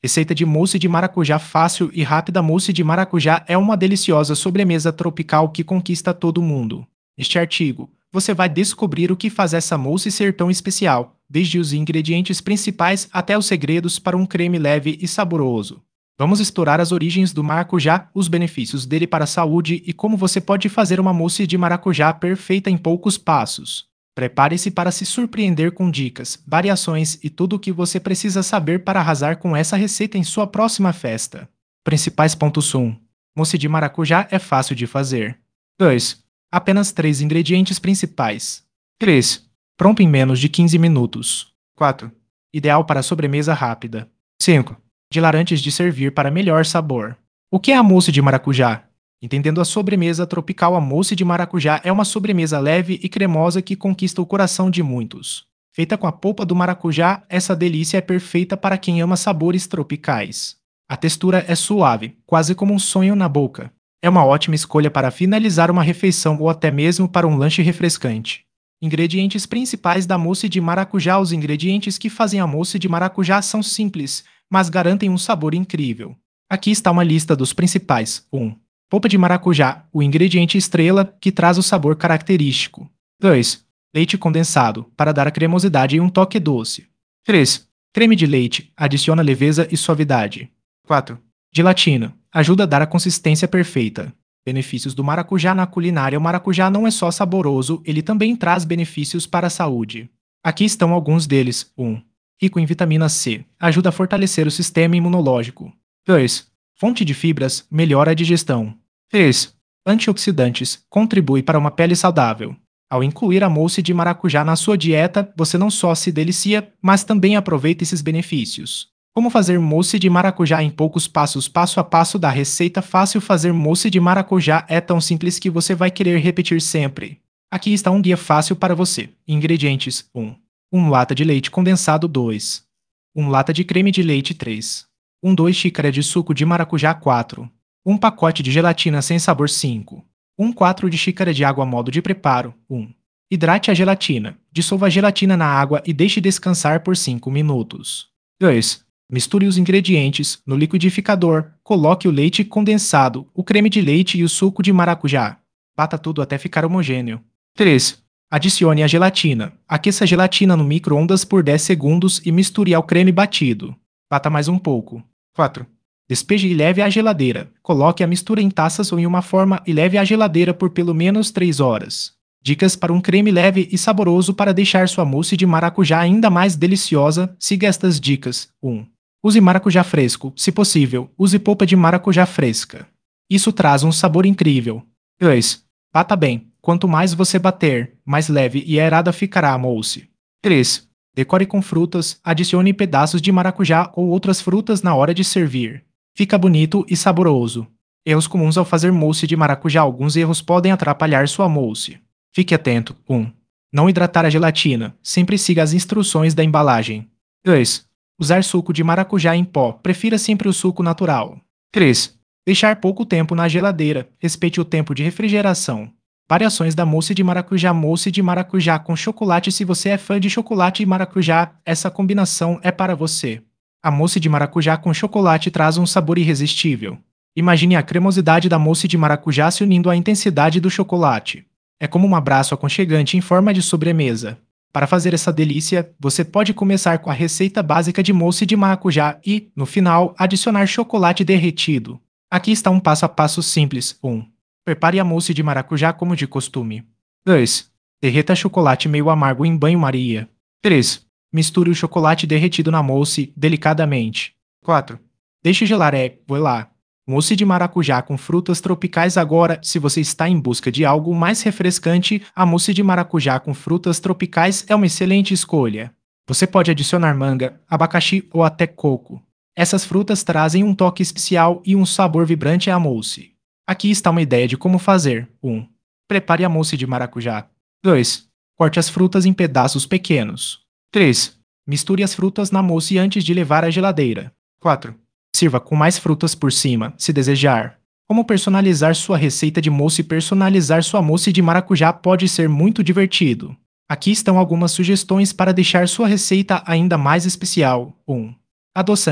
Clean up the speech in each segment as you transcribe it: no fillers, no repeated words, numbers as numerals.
Receita de mousse de maracujá fácil e rápida. Mousse de maracujá é uma deliciosa sobremesa tropical que conquista todo mundo. Neste artigo, você vai descobrir o que faz essa mousse ser tão especial, desde os ingredientes principais até os segredos para um creme leve e saboroso. Vamos explorar as origens do maracujá, os benefícios dele para a saúde e como você pode fazer uma mousse de maracujá perfeita em poucos passos. Prepare-se para se surpreender com dicas, variações e tudo o que você precisa saber para arrasar com essa receita em sua próxima festa. Principais pontos 1. Mousse de maracujá é fácil de fazer. 2. Apenas 3 ingredientes principais. 3. Pronto em menos de 15 minutos. 4. Ideal para sobremesa rápida. 5. Dilarantes de servir para melhor sabor. O que é a mousse de maracujá? Entendendo a sobremesa tropical, a mousse de maracujá é uma sobremesa leve e cremosa que conquista o coração de muitos. Feita com a polpa do maracujá, essa delícia é perfeita para quem ama sabores tropicais. A textura é suave, quase como um sonho na boca. É uma ótima escolha para finalizar uma refeição ou até mesmo para um lanche refrescante. Ingredientes principais da mousse de maracujá. Os ingredientes que fazem a mousse de maracujá são simples, mas garantem um sabor incrível. Aqui está uma lista dos principais. 1. Polpa de maracujá, o ingrediente estrela que traz o sabor característico. 2. Leite condensado, para dar a cremosidade e um toque doce. 3. Creme de leite, adiciona leveza e suavidade. 4. Gelatina, ajuda a dar a consistência perfeita. Benefícios do maracujá na culinária. O maracujá não é só saboroso, ele também traz benefícios para a saúde. Aqui estão alguns deles. 1. Rico em vitamina C, ajuda a fortalecer o sistema imunológico. 2. Fonte de fibras, melhora a digestão. 3. Antioxidantes, contribui para uma pele saudável. Ao incluir a mousse de maracujá na sua dieta, você não só se delicia, mas também aproveita esses benefícios. Como fazer mousse de maracujá em poucos passos? Passo a passo da receita fácil. Fazer mousse de maracujá é tão simples que você vai querer repetir sempre. Aqui está um guia fácil para você. Ingredientes: 1. 1 lata de leite condensado. 2. 1 lata de creme de leite. 3. 2 xícaras de suco de maracujá. 4. 1 pacote de gelatina sem sabor. 5. 4 de xícara de água. Modo de preparo. 1. Hidrate a gelatina. Dissolva a gelatina na água e deixe descansar por 5 minutos. 2. Misture os ingredientes. No liquidificador, coloque o leite condensado, o creme de leite e o suco de maracujá. Bata tudo até ficar homogêneo. 3. Adicione a gelatina. Aqueça a gelatina no micro-ondas por 10 segundos e misture ao creme batido. Bata mais um pouco. 4. Despeje e leve à geladeira. Coloque a mistura em taças ou em uma forma e leve à geladeira por pelo menos 3 horas. Dicas para um creme leve e saboroso para deixar sua mousse de maracujá ainda mais deliciosa. Siga estas dicas. 1. Use maracujá fresco. Se possível, use polpa de maracujá fresca. Isso traz um sabor incrível. 2. Bata bem. Quanto mais você bater, mais leve e aerada ficará a mousse. 3. Decore com frutas. Adicione pedaços de maracujá ou outras frutas na hora de servir. Fica bonito e saboroso. Erros comuns ao fazer mousse de maracujá. Alguns erros podem atrapalhar sua mousse. Fique atento. 1. Não hidratar a gelatina. Sempre siga as instruções da embalagem. 2. Usar suco de maracujá em pó. Prefira sempre o suco natural. 3. Deixar pouco tempo na geladeira. Respeite o tempo de refrigeração. Variações da mousse de maracujá. Mousse de maracujá com chocolate. Se você é fã de chocolate e maracujá, essa combinação é para você. A mousse de maracujá com chocolate traz um sabor irresistível. Imagine a cremosidade da mousse de maracujá se unindo à intensidade do chocolate. É como um abraço aconchegante em forma de sobremesa. Para fazer essa delícia, você pode começar com a receita básica de mousse de maracujá e, no final, adicionar chocolate derretido. Aqui está um passo a passo simples. 1. Prepare a mousse de maracujá como de costume. 2. Derreta chocolate meio amargo em banho-maria. 3. Misture o chocolate derretido na mousse delicadamente. 4. Deixe gelar. Voilà. Mousse de maracujá com frutas tropicais. Agora, se você está em busca de algo mais refrescante, a mousse de maracujá com frutas tropicais é uma excelente escolha. Você pode adicionar manga, abacaxi ou até coco. Essas frutas trazem um toque especial e um sabor vibrante à mousse. Aqui está uma ideia de como fazer. 1. Prepare a mousse de maracujá. 2. Corte as frutas em pedaços pequenos. 3. Misture as frutas na mousse antes de levar à geladeira. 4. Sirva com mais frutas por cima, se desejar. Como personalizar sua receita de mousse? Personalizar sua mousse de maracujá pode ser muito divertido. Aqui estão algumas sugestões para deixar sua receita ainda mais especial. 1. Adoçante.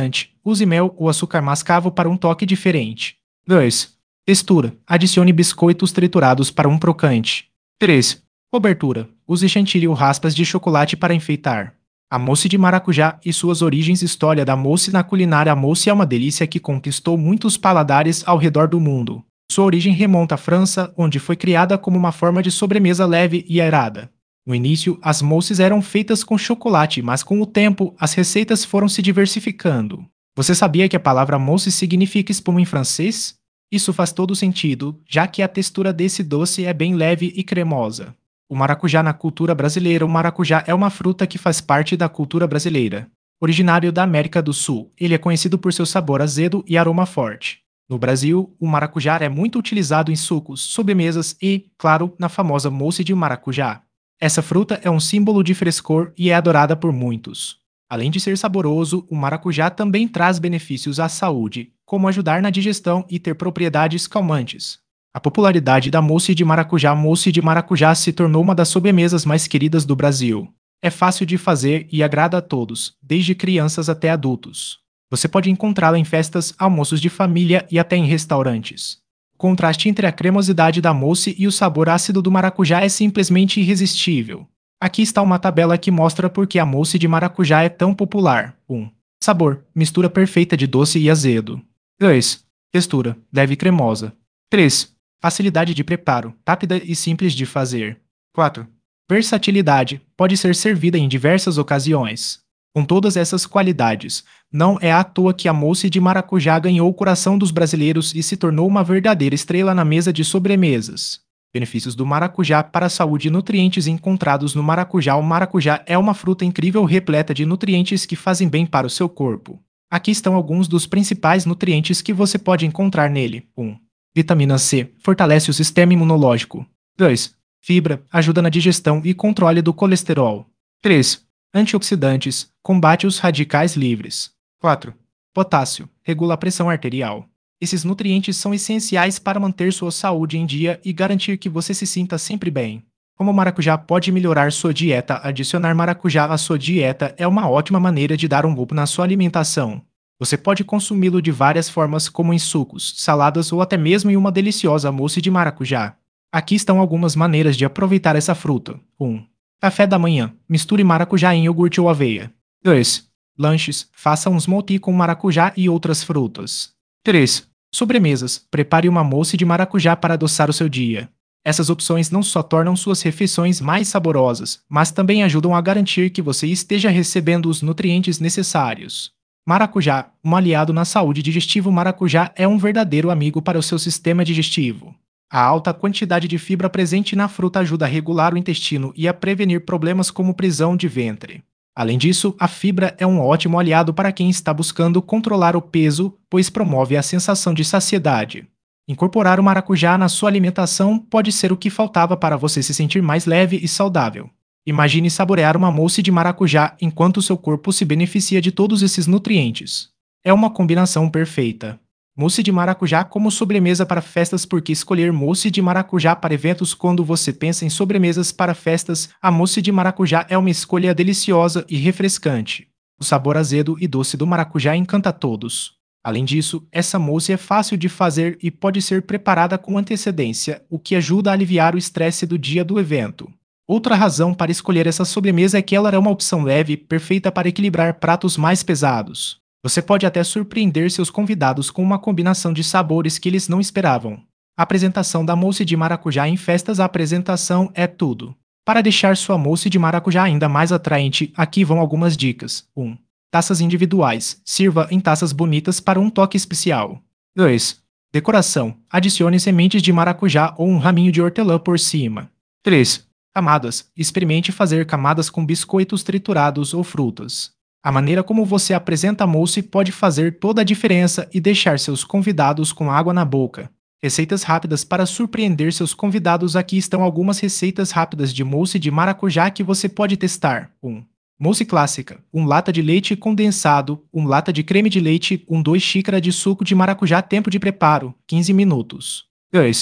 Use mel ou açúcar mascavo para um toque diferente. 2. Textura. Adicione biscoitos triturados para um crocante. 3. Cobertura. Use chantilly ou raspas de chocolate para enfeitar. A mousse de maracujá e suas origens. História da mousse na culinária. A mousse é uma delícia que conquistou muitos paladares ao redor do mundo. Sua origem remonta à França, onde foi criada como uma forma de sobremesa leve e aerada. No início, as mousses eram feitas com chocolate, mas com o tempo, as receitas foram se diversificando. Você sabia que a palavra mousse significa espuma em francês? Isso faz todo sentido, já que a textura desse doce é bem leve e cremosa. O maracujá na cultura brasileira. O maracujá é uma fruta que faz parte da cultura brasileira. Originário da América do Sul, ele é conhecido por seu sabor azedo e aroma forte. No Brasil, o maracujá é muito utilizado em sucos, sobremesas e, claro, na famosa mousse de maracujá. Essa fruta é um símbolo de frescor e é adorada por muitos. Além de ser saboroso, o maracujá também traz benefícios à saúde, como ajudar na digestão e ter propriedades calmantes. A popularidade da mousse de maracujá. A mousse de maracujá se tornou uma das sobremesas mais queridas do Brasil. É fácil de fazer e agrada a todos, desde crianças até adultos. Você pode encontrá-la em festas, almoços de família e até em restaurantes. O contraste entre a cremosidade da mousse e o sabor ácido do maracujá é simplesmente irresistível. Aqui está uma tabela que mostra por que a mousse de maracujá é tão popular. 1. Sabor. Mistura perfeita de doce e azedo. 2. Textura. Leve e cremosa. 3. Facilidade de preparo. Rápida e simples de fazer. 4. Versatilidade. Pode ser servida em diversas ocasiões. Com todas essas qualidades, não é à toa que a mousse de maracujá ganhou o coração dos brasileiros e se tornou uma verdadeira estrela na mesa de sobremesas. Benefícios do maracujá para a saúde e nutrientes encontrados no maracujá. O maracujá é uma fruta incrível repleta de nutrientes que fazem bem para o seu corpo. Aqui estão alguns dos principais nutrientes que você pode encontrar nele. 1. Vitamina C. Fortalece o sistema imunológico. 2. Fibra. Ajuda na digestão e controle do colesterol. 3. Antioxidantes. Combate os radicais livres. 4. Potássio. Regula a pressão arterial. Esses nutrientes são essenciais para manter sua saúde em dia e garantir que você se sinta sempre bem. Como o maracujá pode melhorar sua dieta? Adicionar maracujá à sua dieta é uma ótima maneira de dar um up na sua alimentação. Você pode consumi-lo de várias formas, como em sucos, saladas ou até mesmo em uma deliciosa mousse de maracujá. Aqui estão algumas maneiras de aproveitar essa fruta. 1. Café da manhã. Misture maracujá em iogurte ou aveia. 2. Lanches. Faça um smoothie com maracujá e outras frutas. 3. Sobremesas. Prepare uma mousse de maracujá para adoçar o seu dia. Essas opções não só tornam suas refeições mais saborosas, mas também ajudam a garantir que você esteja recebendo os nutrientes necessários. Maracujá, um aliado na saúde digestiva. O maracujá é um verdadeiro amigo para o seu sistema digestivo. A alta quantidade de fibra presente na fruta ajuda a regular o intestino e a prevenir problemas como prisão de ventre. Além disso, a fibra é um ótimo aliado para quem está buscando controlar o peso, pois promove a sensação de saciedade. Incorporar o maracujá na sua alimentação pode ser o que faltava para você se sentir mais leve e saudável. Imagine saborear uma mousse de maracujá enquanto seu corpo se beneficia de todos esses nutrientes. É uma combinação perfeita. Mousse de maracujá como sobremesa para festas. Por que escolher mousse de maracujá para eventos? Quando você pensa em sobremesas para festas, a mousse de maracujá é uma escolha deliciosa e refrescante. O sabor azedo e doce do maracujá encanta a todos. Além disso, essa mousse é fácil de fazer e pode ser preparada com antecedência, o que ajuda a aliviar o estresse do dia do evento. Outra razão para escolher essa sobremesa é que ela é uma opção leve, perfeita para equilibrar pratos mais pesados. Você pode até surpreender seus convidados com uma combinação de sabores que eles não esperavam. A apresentação da mousse de maracujá em festas. A apresentação é tudo. Para deixar sua mousse de maracujá ainda mais atraente, aqui vão algumas dicas. 1. Taças individuais. Sirva em taças bonitas para um toque especial. 2. Decoração. Adicione sementes de maracujá ou um raminho de hortelã por cima. 3. Camadas. Experimente fazer camadas com biscoitos triturados ou frutas. A maneira como você apresenta a mousse pode fazer toda a diferença e deixar seus convidados com água na boca. Receitas rápidas para surpreender seus convidados. Aqui estão algumas receitas rápidas de mousse de maracujá que você pode testar. 1. Mousse clássica. 1 lata de leite condensado, 1 lata de creme de leite, 2 xícaras de suco de maracujá. Tempo de preparo, 15 minutos. 2.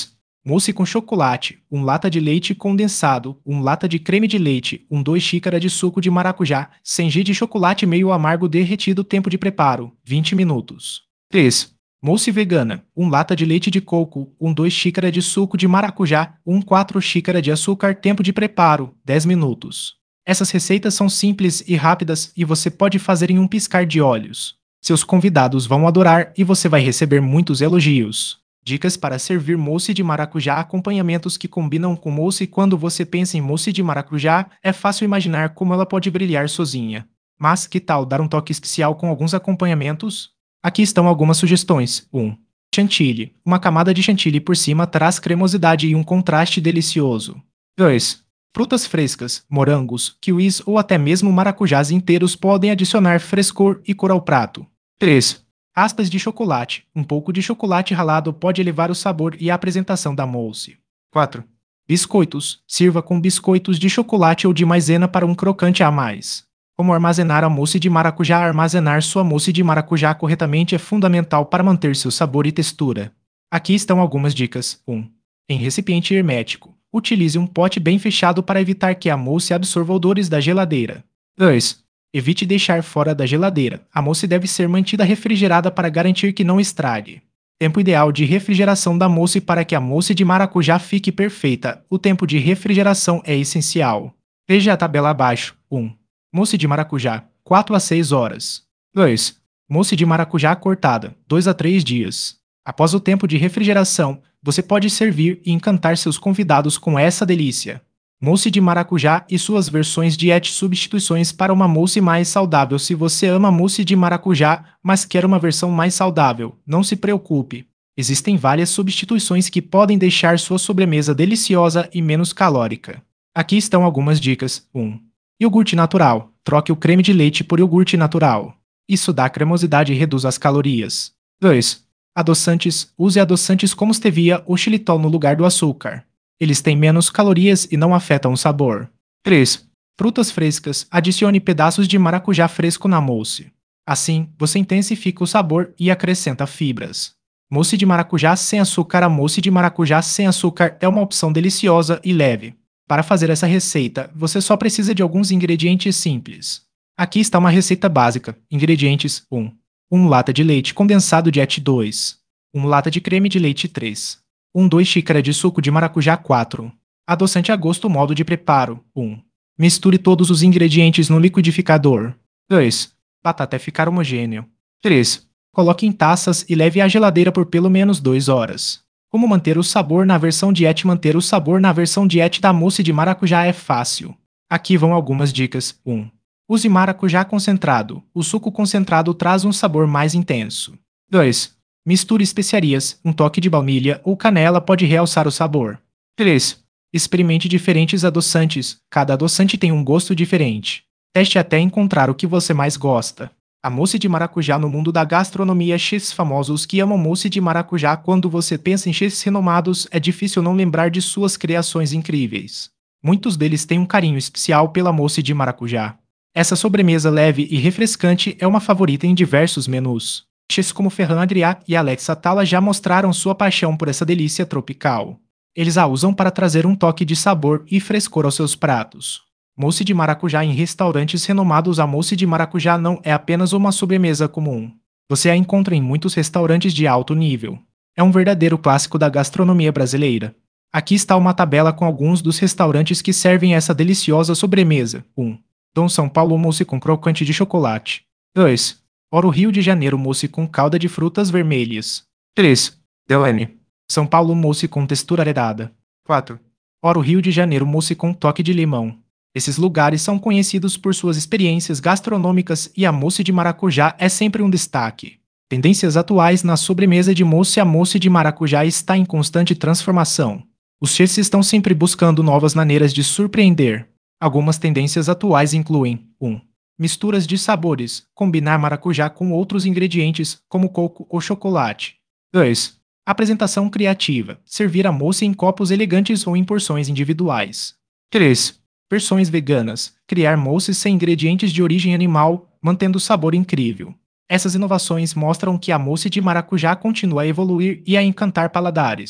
Mousse com chocolate, 1 lata de leite condensado, 1 lata de creme de leite, 2 xícaras de suco de maracujá, 100 g de chocolate meio amargo derretido. Tempo de preparo, 20 minutos. 3. Mousse vegana, 1 lata de leite de coco, 2 xícaras de suco de maracujá, 4 xícaras de açúcar. Tempo de preparo, 10 minutos. Essas receitas são simples e rápidas e você pode fazer em um piscar de olhos. Seus convidados vão adorar e você vai receber muitos elogios. Dicas para servir mousse de maracujá. Acompanhamentos que combinam com mousse. Quando você pensa em mousse de maracujá, é fácil imaginar como ela pode brilhar sozinha. Mas que tal dar um toque especial com alguns acompanhamentos? Aqui estão algumas sugestões. 1. Chantilly. Uma camada de chantilly por cima traz cremosidade e um contraste delicioso. 2. Frutas frescas, morangos, kiwis ou até mesmo maracujás inteiros podem adicionar frescor e cor ao prato. 3. Raspas de chocolate. Um pouco de chocolate ralado pode elevar o sabor e a apresentação da mousse. 4. Biscoitos. Sirva com biscoitos de chocolate ou de maisena para um crocante a mais. Como armazenar a mousse de maracujá? Armazenar sua mousse de maracujá corretamente é fundamental para manter seu sabor e textura. Aqui estão algumas dicas. 1. Em recipiente hermético. Utilize um pote bem fechado para evitar que a mousse absorva odores da geladeira. 2. Evite deixar fora da geladeira. A mousse deve ser mantida refrigerada para garantir que não estrague. Tempo ideal de refrigeração da mousse. Para que a mousse de maracujá fique perfeita, o tempo de refrigeração é essencial. Veja a tabela abaixo. 1. Mousse de maracujá, 4 a 6 horas. 2. Mousse de maracujá cortada, 2 a 3 dias. Após o tempo de refrigeração, você pode servir e encantar seus convidados com essa delícia. Mousse de maracujá e suas versões diet. Substituições para uma mousse mais saudável. Se você ama mousse de maracujá, mas quer uma versão mais saudável, não se preocupe. Existem várias substituições que podem deixar sua sobremesa deliciosa e menos calórica. Aqui estão algumas dicas. 1. Iogurte natural. Troque o creme de leite por iogurte natural. Isso dá cremosidade e reduz as calorias. 2. Adoçantes. Use adoçantes como stevia ou xilitol no lugar do açúcar. Eles têm menos calorias e não afetam o sabor. 3. Frutas frescas. Adicione pedaços de maracujá fresco na mousse. Assim, você intensifica o sabor e acrescenta fibras. Mousse de maracujá sem açúcar. A mousse de maracujá sem açúcar é uma opção deliciosa e leve. Para fazer essa receita, você só precisa de alguns ingredientes simples. Aqui está uma receita básica. Ingredientes: 1. 1 lata de leite condensado diet 2. 1 lata de creme de leite 3. 2 xícaras de suco de maracujá 4. Adoçante a gosto. Modo de preparo: 1. Misture todos os ingredientes no liquidificador. 2. Bata até ficar homogêneo. 3. Coloque em taças e leve à geladeira por pelo menos 2 horas. Como manter o sabor na versão diet? Manter o sabor na versão diet da mousse de maracujá é fácil. Aqui vão algumas dicas. 1. Use maracujá concentrado. O suco concentrado traz um sabor mais intenso. 2. Misture especiarias. Um toque de baunilha ou canela pode realçar o sabor. 3. Experimente diferentes adoçantes. Cada adoçante tem um gosto diferente. Teste até encontrar o que você mais gosta. A mousse de maracujá no mundo da gastronomia. Chefs famosos que amam mousse de maracujá. Quando você pensa em chefs renomados, é difícil não lembrar de suas criações incríveis. Muitos deles têm um carinho especial pela mousse de maracujá. Essa sobremesa leve e refrescante é uma favorita em diversos menus. Chefs como Ferran Adrià e Alex Atala já mostraram sua paixão por essa delícia tropical. Eles a usam para trazer um toque de sabor e frescor aos seus pratos. Mousse de maracujá em restaurantes renomados. A mousse de maracujá não é apenas uma sobremesa comum. Você a encontra em muitos restaurantes de alto nível. É um verdadeiro clássico da gastronomia brasileira. Aqui está uma tabela com alguns dos restaurantes que servem essa deliciosa sobremesa. 1. Dom São Paulo, mousse com crocante de chocolate. 2. Oro Rio de Janeiro, mousse com calda de frutas vermelhas. 3. Delane, São Paulo, mousse com textura arredada. 4. Oro Rio de Janeiro, mousse com toque de limão. Esses lugares são conhecidos por suas experiências gastronômicas e a mousse de maracujá é sempre um destaque. Tendências atuais na sobremesa de mousse. A mousse de maracujá está em constante transformação. Os chefs estão sempre buscando novas maneiras de surpreender. Algumas tendências atuais incluem: 1. Misturas de sabores. Combinar maracujá com outros ingredientes, como coco ou chocolate. 2. Apresentação criativa. Servir a mousse em copos elegantes ou em porções individuais. 3. Versões veganas. Criar mousses sem ingredientes de origem animal, mantendo o sabor incrível. Essas inovações mostram que a mousse de maracujá continua a evoluir e a encantar paladares.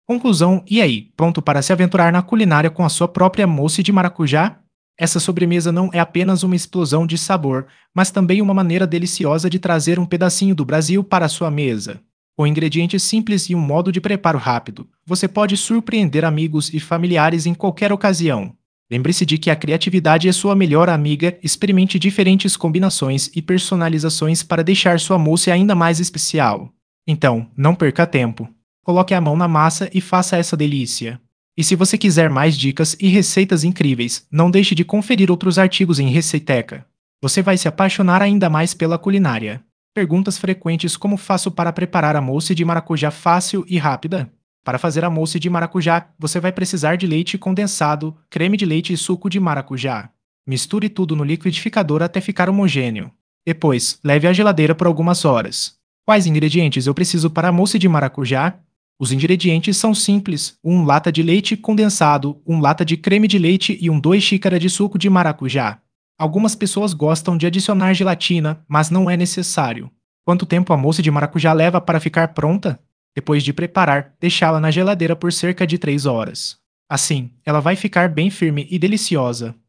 Conclusão, e aí, pronto para se aventurar na culinária com a sua própria mousse de maracujá? Essa sobremesa não é apenas uma explosão de sabor, mas também uma maneira deliciosa de trazer um pedacinho do Brasil para a sua mesa. Com ingredientes simples e um modo de preparo rápido, você pode surpreender amigos e familiares em qualquer ocasião. Lembre-se de que a criatividade é sua melhor amiga, experimente diferentes combinações e personalizações para deixar sua mousse ainda mais especial. Então, não perca tempo. Coloque a mão na massa e faça essa delícia. E se você quiser mais dicas e receitas incríveis, não deixe de conferir outros artigos em Receiteca. Você vai se apaixonar ainda mais pela culinária. Perguntas frequentes: como faço para preparar a mousse de maracujá fácil e rápida? Para fazer a mousse de maracujá, você vai precisar de leite condensado, creme de leite e suco de maracujá. Misture tudo no liquidificador até ficar homogêneo. Depois, leve à geladeira por algumas horas. Quais ingredientes eu preciso para a mousse de maracujá? Os ingredientes são simples: 1 lata de leite condensado, 1 lata de creme de leite e 2 xícaras de suco de maracujá. Algumas pessoas gostam de adicionar gelatina, mas não é necessário. Quanto tempo a mousse de maracujá leva para ficar pronta? Depois de preparar, deixá-la na geladeira por cerca de 3 horas. Assim, ela vai ficar bem firme e deliciosa.